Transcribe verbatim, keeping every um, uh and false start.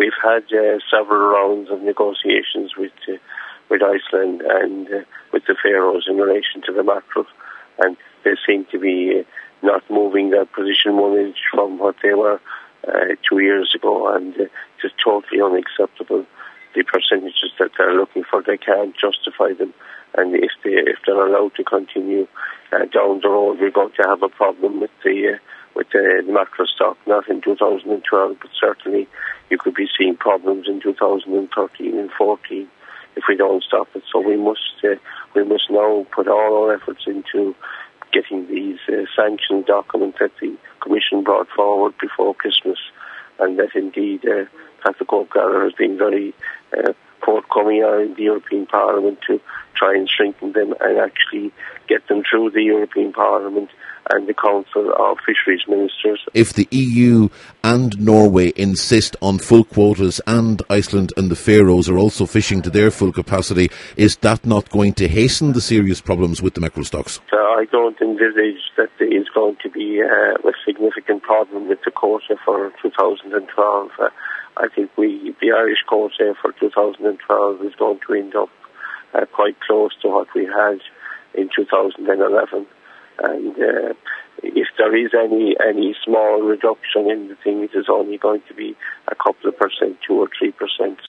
we've had uh, several rounds of negotiations with uh, with Iceland and uh, with the Faroes in relation to the mackerel, and they seem to be uh, not moving their position one inch from what they were uh, two years ago, and uh, it's totally unacceptable. The percentages that they're looking for, they can't justify them, and if they if they're allowed to continue uh, down the road, we're going to have a problem with the uh, with the, the mackerel stock. Not in two thousand twelve, but certainly you could be seeing problems in two thousand thirteen and fourteen if we don't stop it. So we must uh, we must now put all our efforts into getting these uh, sanctions documents that the Commission brought forward before Christmas, and that indeed uh, Patrick O'Gallagher has been very uh, forthcoming in the European Parliament to try and strengthen them and actually get them through the European Parliament and the Council of Fisheries Ministers. If the E U and Norway insist on full quotas and Iceland and the Faroes are also fishing to their full capacity, is that not going to hasten the serious problems with the mackerel stocks? Uh, I don't envisage that there is going to be uh, a significant problem with the quota for two thousand twelve. Uh, I think we, the Irish quota for two thousand twelve is going to end up uh, quite close to what we had in two thousand eleven. And uh, if there is any any small reduction in the thing, it is only going to be a couple of percent, two or three percent.